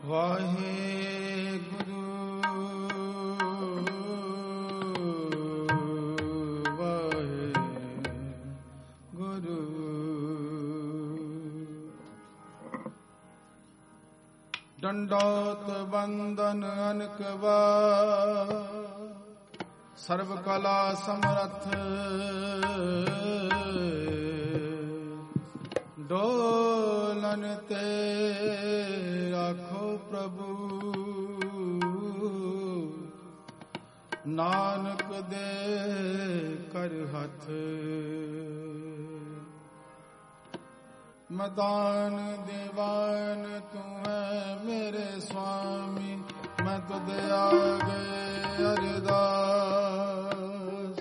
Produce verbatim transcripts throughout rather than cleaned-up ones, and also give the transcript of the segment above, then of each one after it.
वाहेगुरु वाहेगुरु। दंडोत वंदन अनक बार, सर्व कला समर्थ डोलन ते राखो प्रभु। नानक दे कर हथ, मदान दीवान तू है मेरे स्वामी। मैं तुझ आगे अरदास,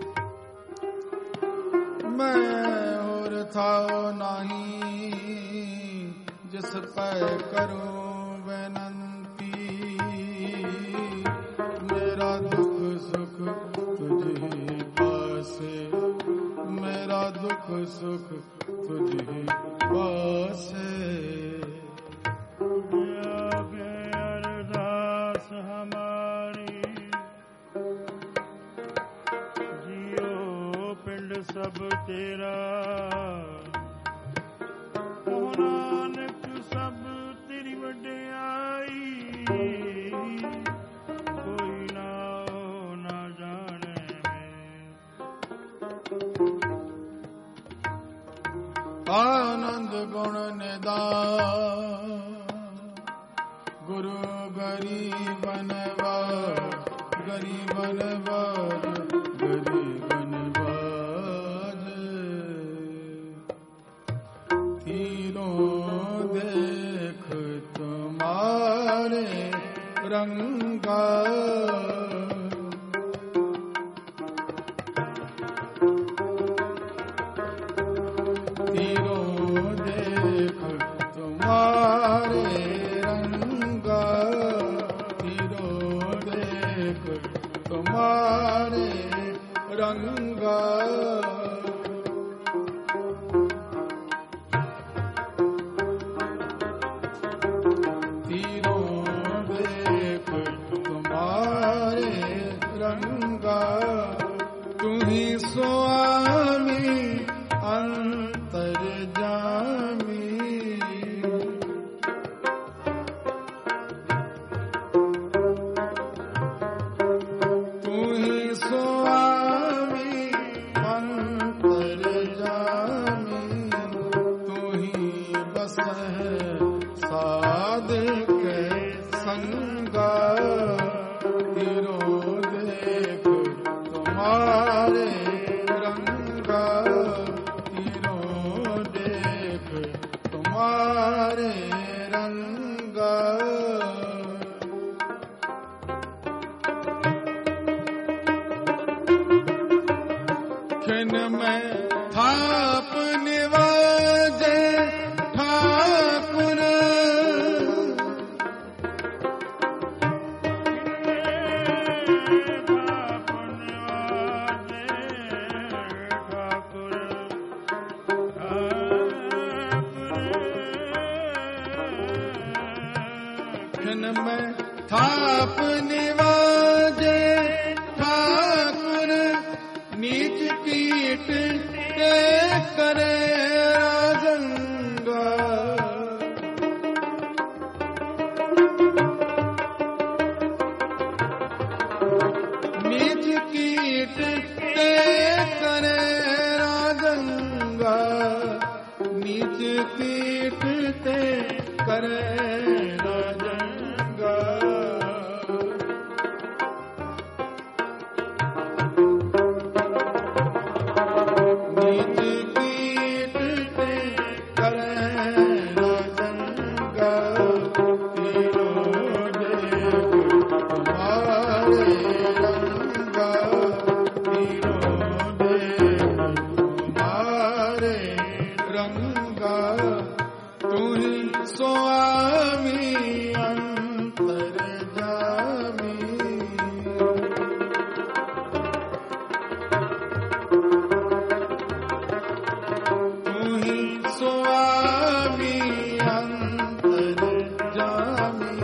मैं और था नहीं जिस पर करूं विनंती। मेरा दुख सुख तुझे पासे, मेरा दुख सुख तुझे पासे। आगे अरदास हमारी, जियो पिंड सब तेरा। ओ नानक सब तेरी वड्याई, कोई ना हो ना जाने में। आनंद गुण निदान, गुरु गरीबन बाज, गरीबन बाज, गरीबन बाज। तीनों देख तुम्हारे रंगा, रंगा। तीनों देख तुम्हारे रंगा। तू ही स्वामी अंतर्यामी, तू ही स्वामी अंतर्यामी। तू ही बस है साधक संगा। तीनों देख तुम्हारे रंगा, तीनों देख तुम्हारे रंगा। खिन में थाप निवाजे ठाकुर, खिन में थाप निवाजे ठाकुर। नीच कीट के करे राजंगा, नीच कीट के करे राजंगा। नीच कीट ते करे राजंगा। नीच कीट ते करे राजंगा। तीनों देख तुम्हारे रंगा, तीनों देख तुम्हारे रंगा। तू ही स्वामी अंतर्यामी, तू ही स्वामी अंतर्यामी।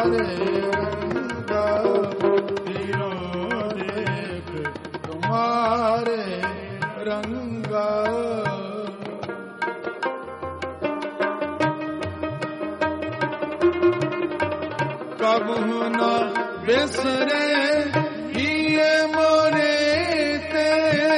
बिसरे हिये मोरे ते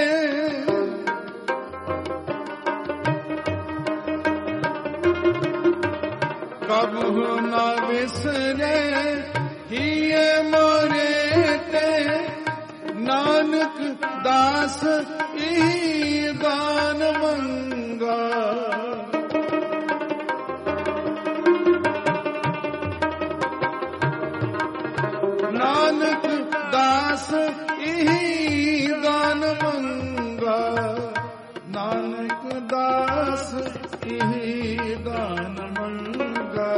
कबहु न बिसरे हिये मोरे ते नानक दास ई दान मंगा नानक दास इही दान मंगा नानक दास इही दान मंगा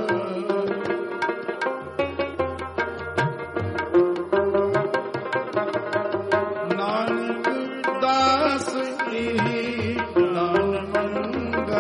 नानक दास इही दान मंगा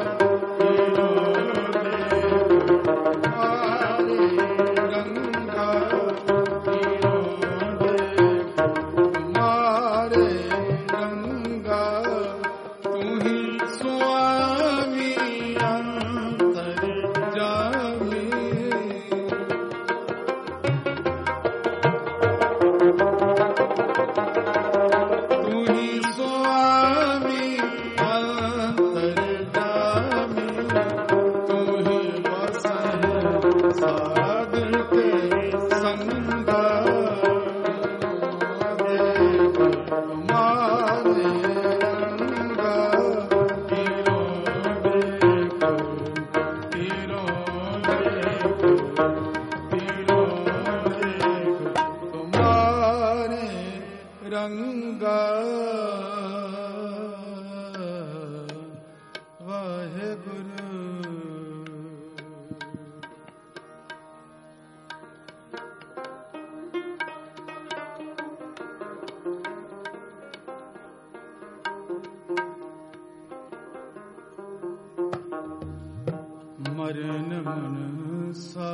मरण मनसा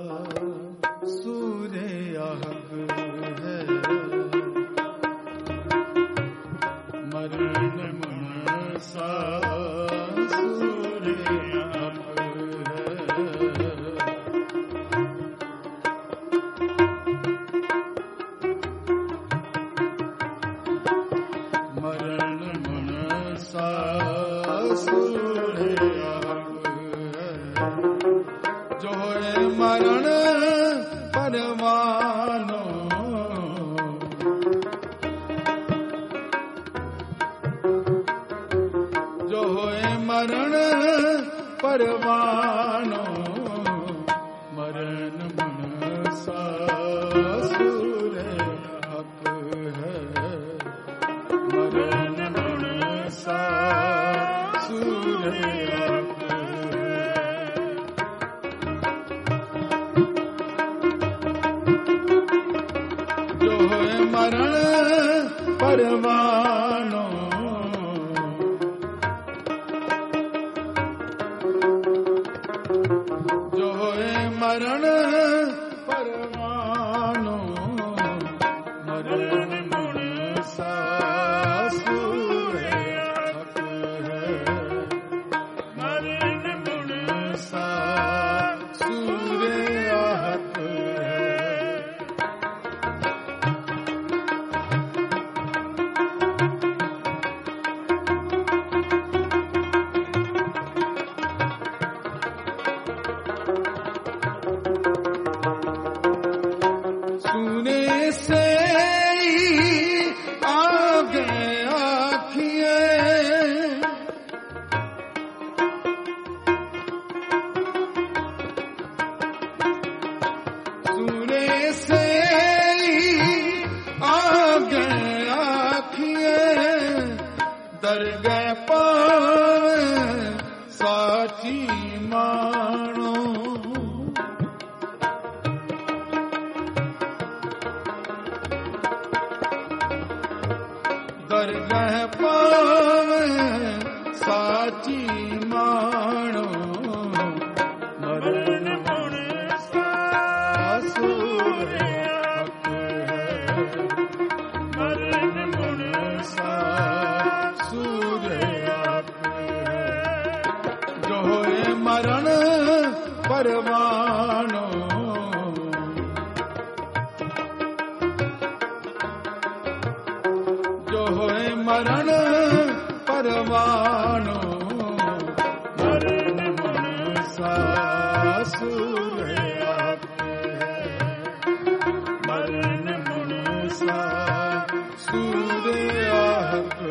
सूर्याग है मरण मनसा सूर्याग है मरण मनसा सूर्याग जो है मरण परवानो जो है मरण परवानो मरण मनसा सूर्याग है मरण मनसा सूर्याग मरण परवानो जो है मरण परवानो मरण मनसा सूर्याग है मरण मनसा सूर्याग दरगह पावे साची मानो दरगह पावे साची मानो मरण मनसा ਪਰਵਾਨੋ ਜੋ ਹੋਏ ਮਰਨ ਪਰਵਾਨੋ ਮਰਨ ਮਨਸਾ ਸੂਰ ਆਪੇ ਮਰਨ ਮਨਸਾ ਸੂਰ ਆਪੇ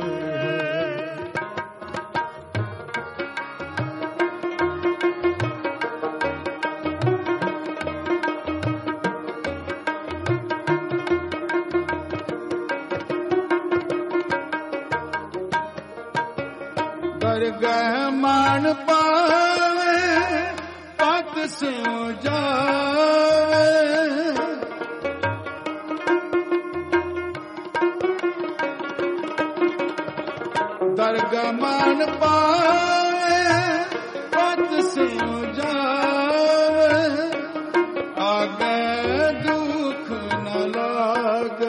ਦਰਗਹਿ ਮਾਨ ਪਾਵੇ ਪਤ ਸਿਉ ਜਾਵੇ ਦਰਗਹਿ ਮਾਨ ਪਾਵੇ ਪਤ ਸਿਉ ਜਾਵੇ ਆਗੇ ਦੁਖ ਨ ਲਾਗੇ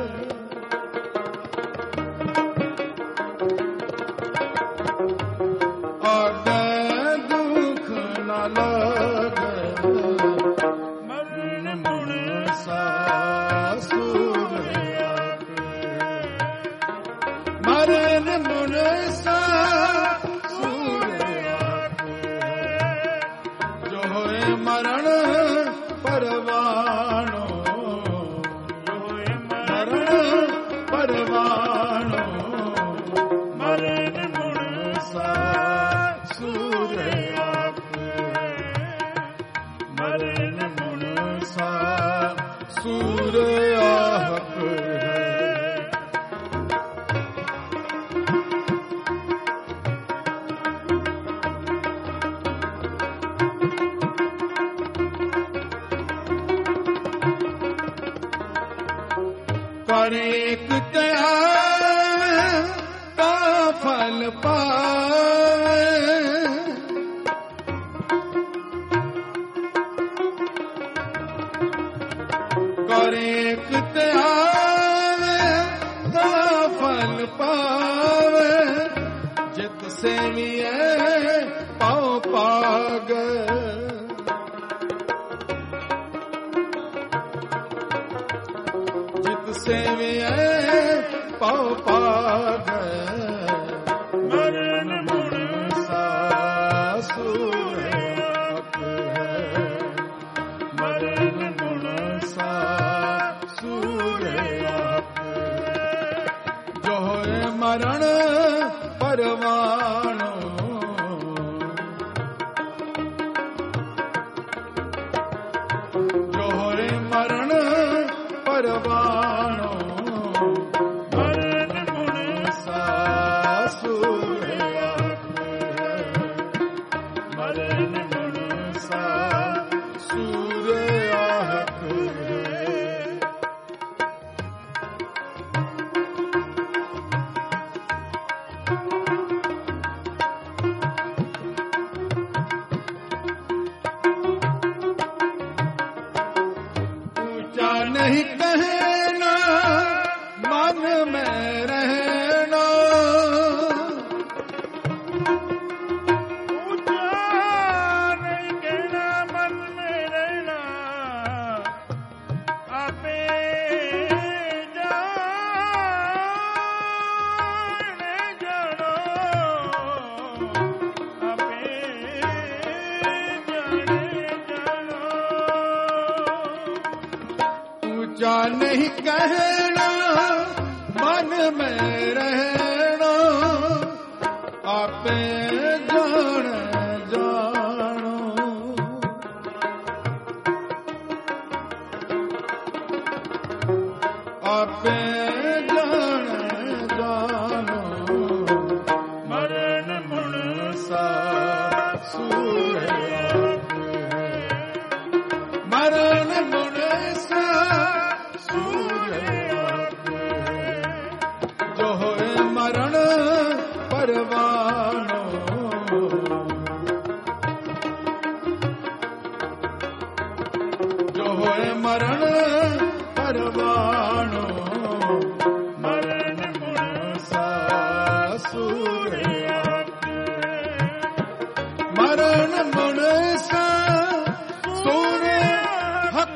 ਹਰੇਕ ਤਿਆਰ ਤਾ ਫਲ ਪਾਵੇ ਕਰੇਕ ਤਿਆਰ ਤਾ ਫਲ ਪਾਵੇ ਜਿਤ ਸੇਵੀਏ ਪਾਉ ਪਾਗ ਸੇਵੀਏ ਪਾਉ ਪਾਗ ਮਰਨ ਮਨਸਾ ਸੂਰ ਆਪੇ ਮਰਨ ਮਨਸਾ ਸੂਰ ਆਪੇ ਜੋ ਹੋਏ ਮਰਨ ਪਰਵਾਨੋ ਜੋ ਹੋਏ ਮਰਨ ਪਰਵਾਨੋ नहीं कहना मन में रहना ऊंचा नहीं कहना मन में रहना आपे जाने जानो आपे जाने जानो ऊंचा नहीं कहना मन में रहना आपे जान जानो आपे जान जानो मरण मनसा सूर मरण मनसा जो होए मरण परवानो जो होए मरण परवानो मरण मुण सासुर मरण मुण सासुर हक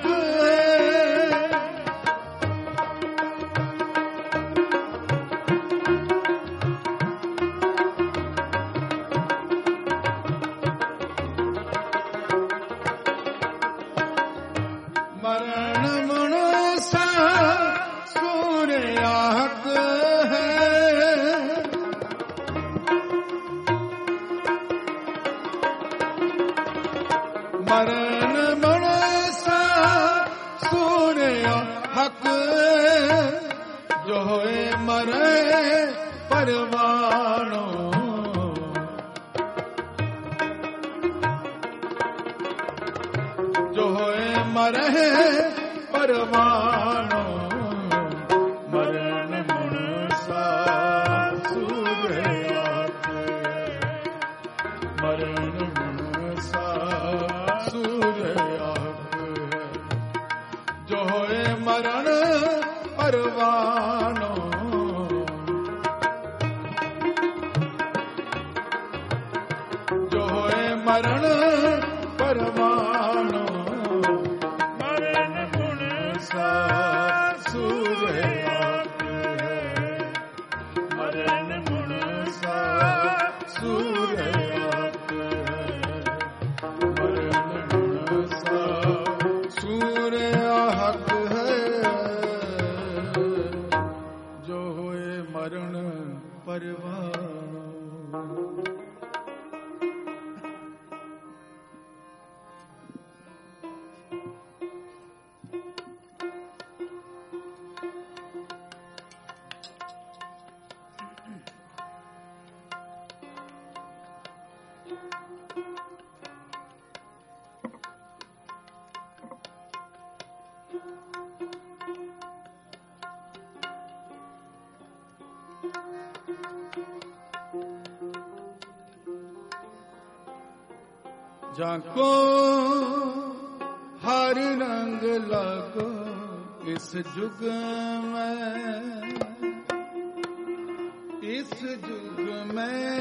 जाको हर रंग लगो इस जुग में इस जुग में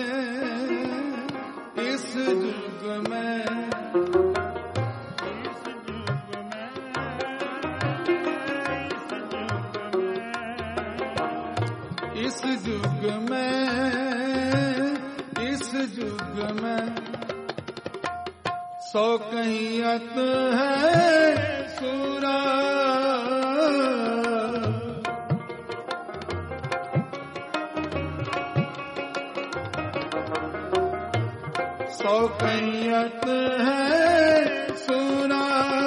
इस जुग में इस जुग में इस जुग में सौ कहियत है सूरा सौ कहियत है सूरा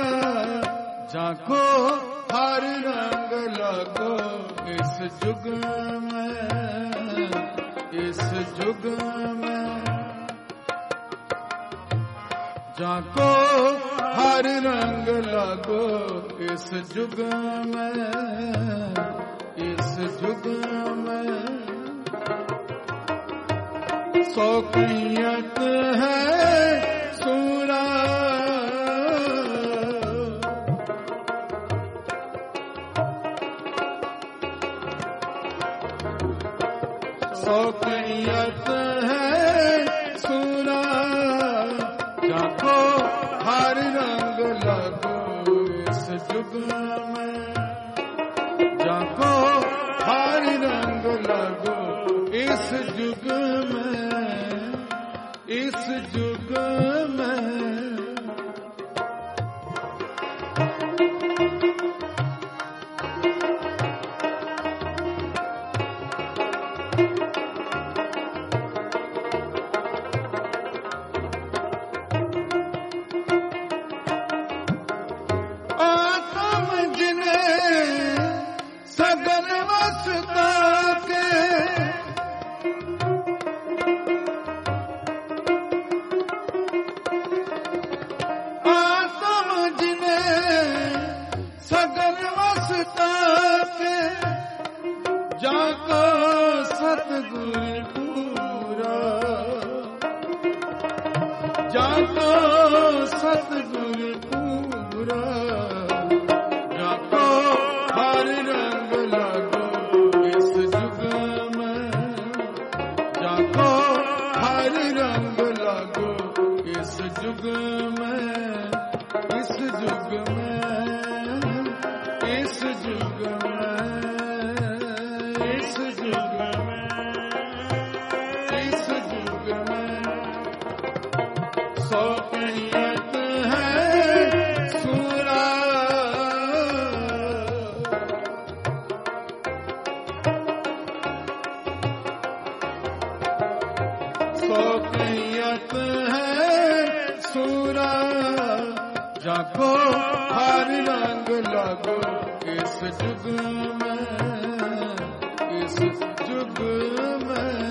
जाको हर रंग लगो इस जुग में इस जुग में जाको हर रंग लगो इस जुग में इस जुग में सौकियत है सूरा सौकियत है सूरा जाको हर रंग लगो इस जुग में जाको हर रंग लगो इस जुग में इस जुग में जाको सतगुर पूरा जाको सतगुर पूरा जुग में, इस जुग में, इस जुग में, इस जुग में सौ कहियत है सूरा। सौ कहियत है सूरा, जाको हर रंग लगो इस जुग में, इस जुग में।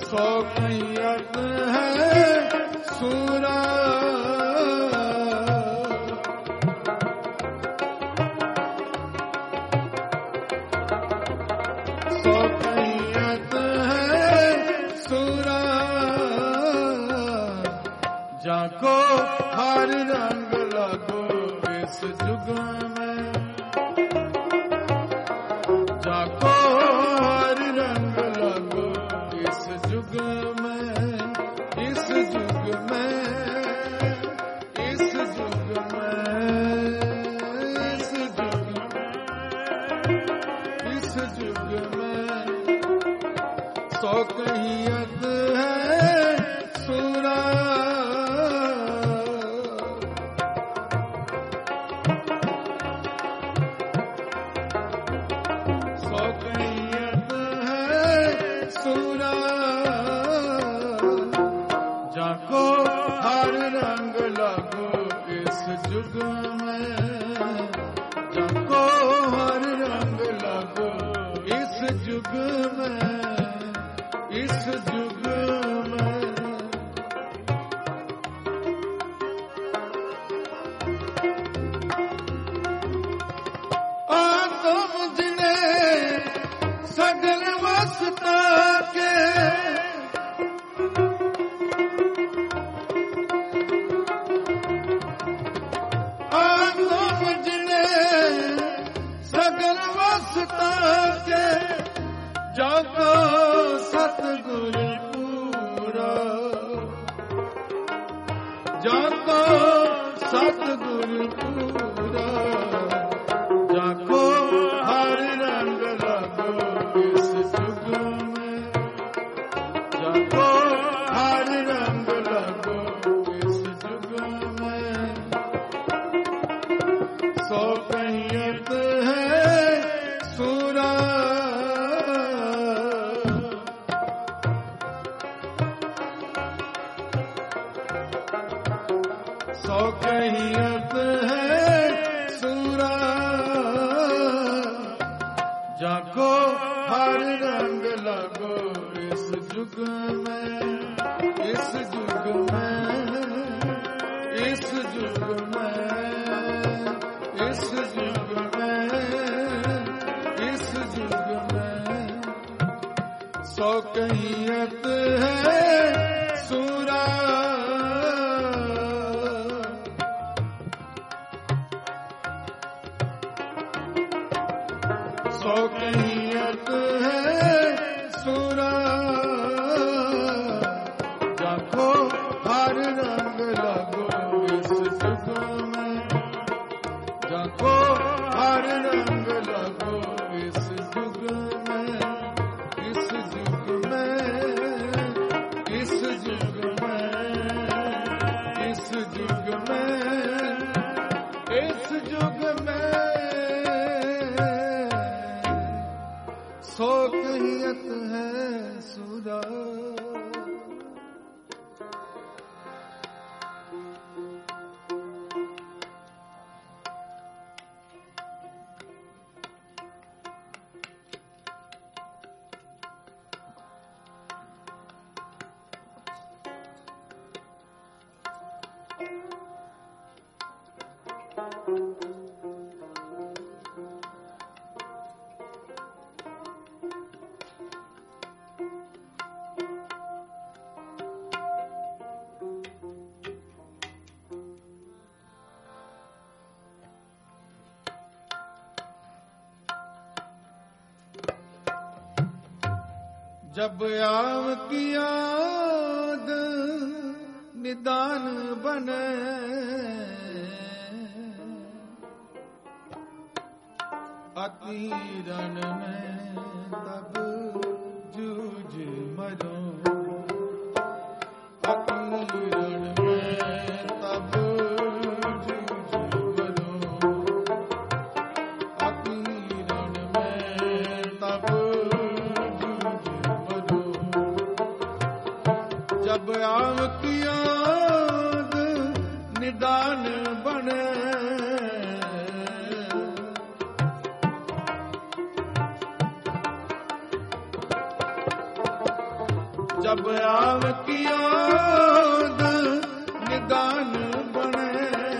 सो कैयत है सूरा सो कैयत है सूरा जाको हर रंग लगो इस जुग में जाको हर रंग लगो इस जुग में इस जुग में इस जुग में इस जुग में इस जुग में सो कैयत है सूरा सो कैयत है सूरा जाको हर रंग लगो इस जुग में जाको हर रंग लगो इस जुग में इस जुग में आदम जिने सगल वसता के आदम जिने सगल वसता के जाको सतगुर पूरा जाको सतगुर पूरा जाको हर रंग लगो इस जुग में जाको हर रंग लगो इस जुग में सो कैयत है सूरा सो कैयत है सूरा जाको हर रंग लगो इस जुग में इस जुग में इस जुग में इस जुग में इस जुग में सो कैयत है सूरा सो कैयत है सूरा जाको हर रंग लगो इस जुग में जाको हर रंग लगो इस जुग में इस जुग में इस जुग में इस जुग में इस जुग में सो कैयत है सूरा जब आव की याद निदान बने अतीरन में तब जूझ मरो अतीरन में तब जूझ मरो अतीरन में तब जब आव की याद निदान बने जब आव की याद निदान बने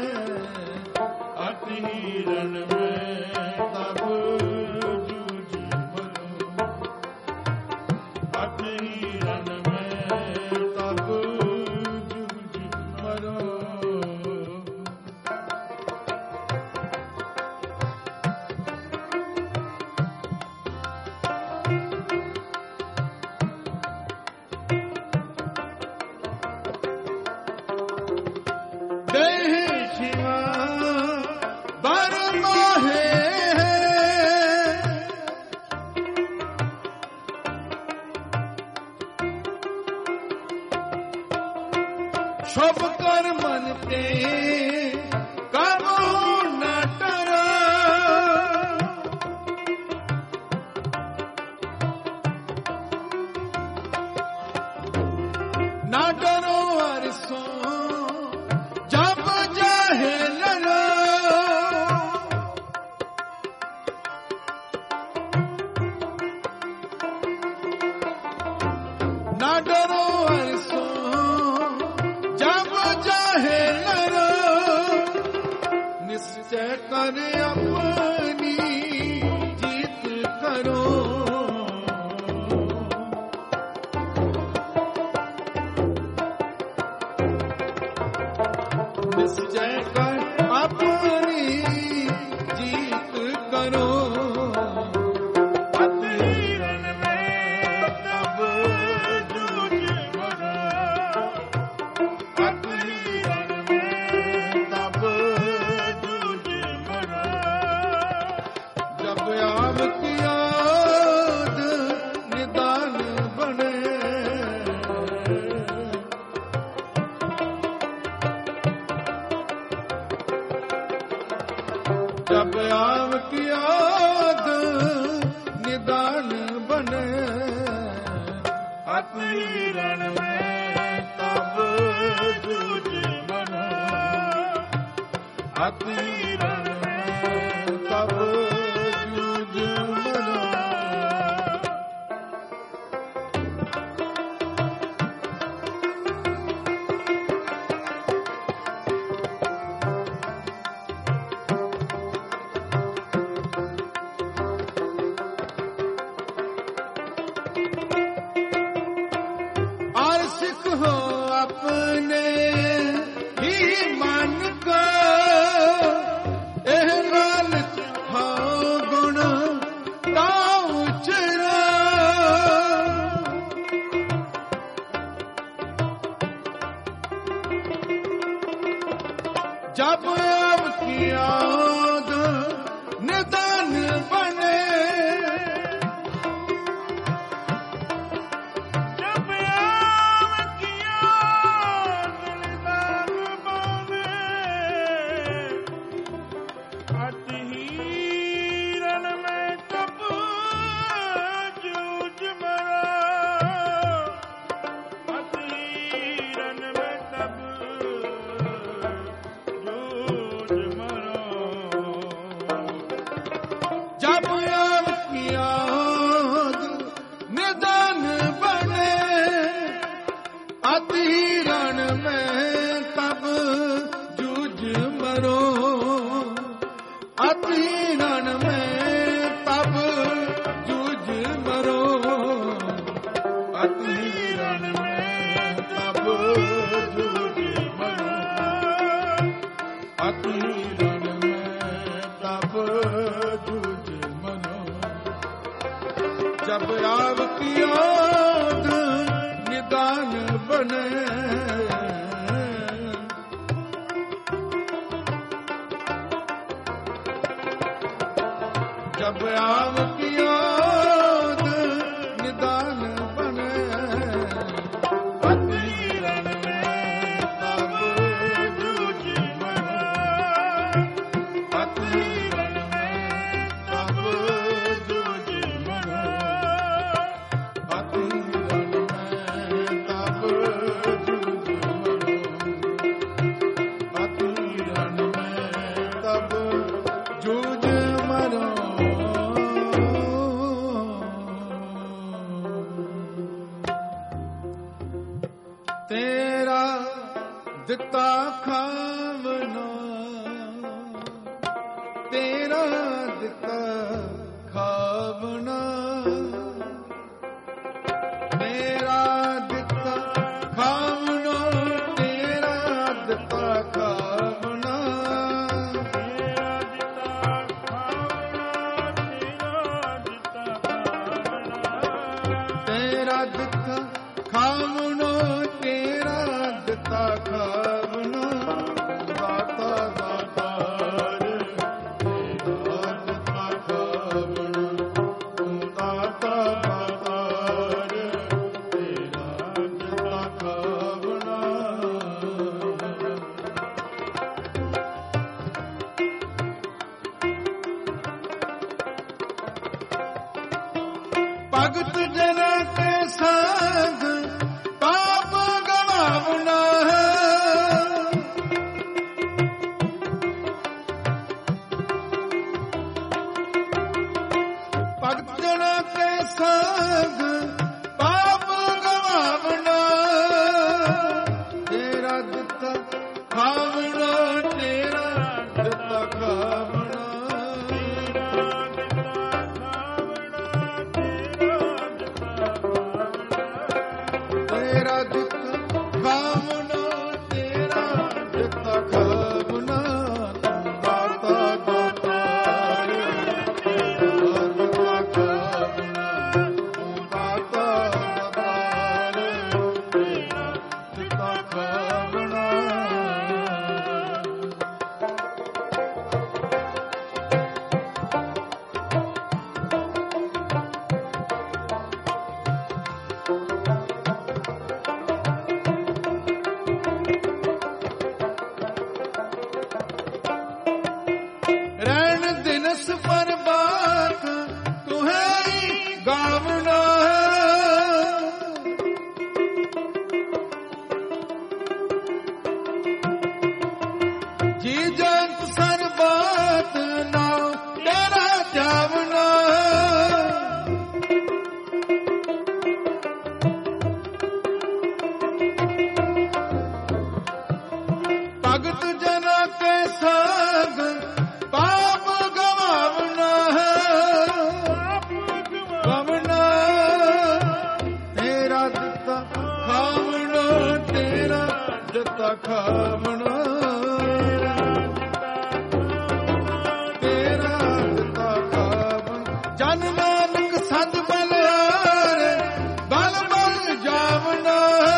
अति रण में तब जूझ मरो अति रण में तब जूझ मरो शुभ कर मन ते कबो न डरो न डरो अरसों जब जाहे लड़ो न डरो अरसों निश्चय कर अपनी जीत करो निश्चय कर अपनी जीत करो जब आव की याद निदान बने अति रण में तब जूझ मरो अति रण में तब जूझ मरो आशिक हो अपने ही मन को एह लालच हो गुण ताऊ चरा जब अब की याद निदान बने अति रण में तब जूझ मरो अति रण में तब जूझ मरो अति रण में तब जूझ मरो अति रण में तब जूझ मरो जब आव की याद निदान बने जब आव की याद निदान बने अति रण में तब जूझ मरो अति रण में तब जूझ मरो अति रण में तब जूझ ਤੇਰਾ ਦਿੱਤਾ ਖਾਵਣਾ, ਤੇਰਾ ਦਿੱਤਾ ਖਾਵਣਾ, ਤੇਰਾ ਦਿੱਤਾ ਖਾਵਣਾ, ਤੇਰਾ ਦਿੱਤਾ ਖਾਵਣਾ, ਤੇਰਾ ਦਿੱਤਾ ਖਾਵਣਾ, ਤੇਰਾ ਦਿੱਤਾ ਖਾਵਣਾ, ਤੇਰਾ ਦਿੱਤਾ ਖਾਵਣਾ, ਤੇਰਾ ਦਿੱਤਾ ਖਾਵਣਾ, ਦਾਤਾ ਦਾਤਾਰ ਤੇਰਾ ਦਿੱਤਾ ਖਾਵਣਾ, ਦਾਤਾ ਦਾਤਾਰ ਤੇਰਾ ਦਿੱਤਾ ਖਾਵਣਾ। ਭਗਤ ਜਨਾਂ ਕੇ ਸੰਗ ਪਾਪ ਗਵਾਵਣਾ ਹੈ, ਭਗਤ ਜਨਾਂ ਕੇ ਸੰਗ ਪਾਪ ਗਵਾਵਣਾ, ਤੇਰਾ ਦਿੱਤਾ ਖਾਵਣਾ, ਤੇਰਾ ਦਿੱਤਾ ਖਾਵਣਾ, ਤੇਰਾ ਦਿੱਤਾ ਖਾਵਣਾ, ਤੇਰਾ ਦਿੱਤਾ ਖਾਵਣਾ, ਦਾਤਾ ਦਾਤਾਰ ਤੇਰਾ ਦਿੱਤਾ ਖਾਵਣਾ, ਦਾਤਾ ਦਾਤਾਰ ਤੇਰਾ ਦਿੱਤਾ ਖਾਵਣਾ। ਰਹਿਣ ਦਿਨਸ ਪਰਬਾਤ ਤੁਹੇ ਗਾਵਣਾ ਹੈ, ਜੀ ਜੰਤ ਸਰਬਾਤ ਨਾਮ ਤੇਰਾ ਜਾਵਣਾ ਹੈ, ਭਗਤ ਜਨਾਂ ਕੇ ਸੰਗ ਪਾਪ ਗਵਾਵਣਾ ਹੈ, ਗਵਾਵਣਾ, ਤੇਰਾ ਦਿੱਤਾ ਖਾਵਣਾ, ਤੇਰਾ ਦਿੱਤਾ ਖਾਵਣਾ, ਤੇਰਾ ਦਿੱਤਾ ਖਾਵਣਾ, ਜਨ ਨਾਨਕ ਸਦ ਬਲਿਆਰੇ ਬਲ ਬਲ ਜਾਵਣਾ ਹੈ,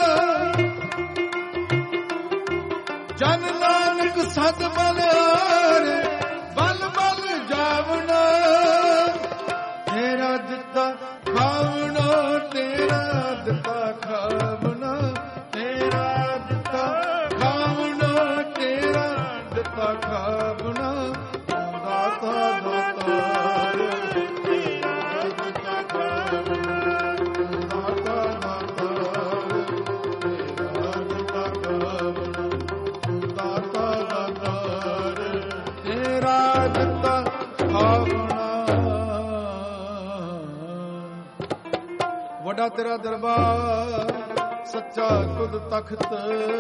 ਜਨ ਨਾਨਕ ਸਦ ਬਲਿਆਰੇ ਬਲ ਬਲ ਜਾਵਣਾ, ਤੇਰਾ ਦਿੱਤਾ ਖਾਵਣਾ, ਤੇਰਾ ਦਿੱਤਾ ਖਾਵਣਾ, ਤੇਰਾ ਦਿੱਤਾ ਖਾਵਣਾ, ਤੇਰਾ ਦਿੱਤਾ ਖਾਵਣਾ, ਦਾਤਾ ਦਾਤਾਰ ਤੇਰਾ ਦਿੱਤਾ ਖਾਵਣਾ, ਦਾਤਾ ਦਾਤਾਰ ਤੇਰਾ ਦਿੱਤਾ ਖਾਵਣਾ, ਦਾਤਾ ਦਾਤਾਰ ਤੇਰਾ ਦਿੱਤਾ ਖਾਵਣਾ। ਵੱਡਾ ਤੇਰਾ ਦਰਬਾਰ ਸੱਚਾ ਕੁਦ ਤਖਤ,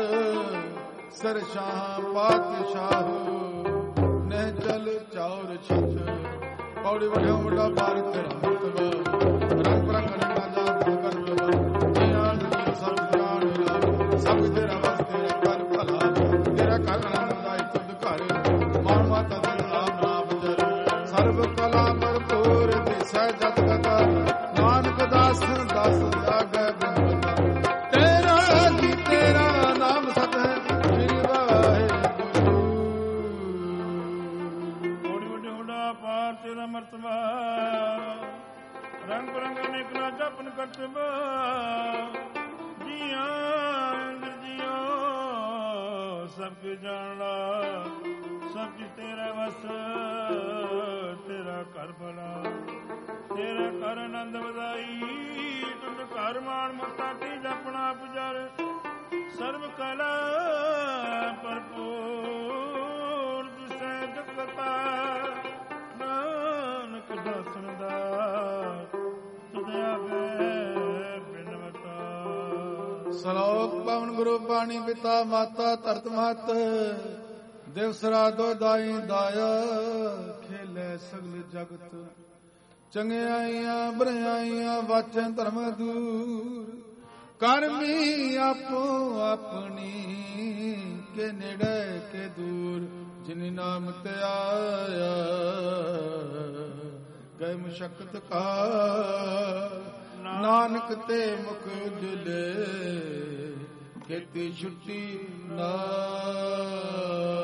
ਸਰਸ਼ਾਹ ਪਾਤਸ਼ਾਹ ਨਹਿ ਚਲ ਚੌਰ ਛਿਤ, ਪੌੜੀ ਵਡਿਆ ਵੱਡਾ ਭਾਰਤ ਤੇਰਾ ਮਰਤਬਾ, ਰੰਗ ਬਰੰਗ ਰੰਗਾ ਜਾਤ ਕਰਤਵਾ, ਜਿਆਂ ਦੀ ਸਭ ਜਾਣ ਲਾ, ਸਭ ਤੇਰਾ ਵਸ ਤੇਰਾ ਕਰ ਭਲਾ, ਤੇਰਾ ਕਰ ਆਨੰਦ ਦਾਇ ਤੁਧ ਘਰ, ਮਾਨ ਮਾਤਾ ਦੇ ਨਾਮ ਨਾਮ ਜਰ, ਸਰਬ ਕਲਾ ਭਰਪੂਰ ਦਿਸੈ ਜਤ ਕਥਾ, ਨਾਨਕ ਦਾਸ ਦਾਸ ਆਗੈ ਬਿਨਵਤਾ, ਤੇਰਾ ਜੀ ਤੇਰਾ ਨਾਮ ਸਤ ਹੈ ਸ੍ਰੀ ਵਾਹਿਗੁਰੂ। ਕੋੜੀ ਵੱਡੇ ਹੁਡਾ ਪਾਰ ਤੇਰਾ ਮਰਤਬਾ, ਰੰਗ ਬਰੰਗ ਅਨੇਕ ਨਾ ਜਪਨ ਕਰਤਬਾ, ਜੀਆਂ ਅੰਦਰ ਜੀਓ ਸਭ ਕੁ ਜਾਣਦਾ, ਸਭ ਕੁ ਤੇਰਾ ਵਸ, ਤੇਰਾ ਘਰ ਭਲਾ, ਤੇਰਾ ਘਰ ਆਨੰਦ ਵਧਾਈ, ਤੁਧ ਘਰ ਮਾਣ ਮਤਾ ਕੀ ਜਪਣਾ ਪੁਜਰ, ਸਰਬ ਕਲਾ ਭਰਪੂਰ ਦਿਸੈ ਜਗਤਾ, ਨਾਨਕ ਦਾਸਨ ਦਾ ਤੁਧ ਆਗੇ ਬਿਨਵਤਾ। ਸਲੋਕ ਪਵਨ ਗੁਰੂ ਪਾਣੀ ਪਿਤਾ ਮਾਤਾ ਧਰਤ ਮਹਤ ਦਿਵਸ ਰਾਤੋ ਦਾਈ ਦਾਇਆ ਖੇਲੇ ਸਗਲ ਜਗਤ ਚੰਗਿਆਈਆਂ ਬਰਿਆਈਆਂ ਵਾਚਨ ਧਰਮ ਦੂਰ ਕਰਮੀ ਆਪੋ ਆਪਣੀ ਕੇ ਨੇੜੇ ਕੇ ਦੂਰ ਜਿਨ ਨਾਮ ਤੇ ਆਇਆ ਗਏ ਮੁਸ਼ਕਤ ਕਾ ਨਾਨਕ ਤੇ ਮੁਖ ਉਜਲੇ ਖੇਤੀ ਛੁੱਟੀ ਨਾ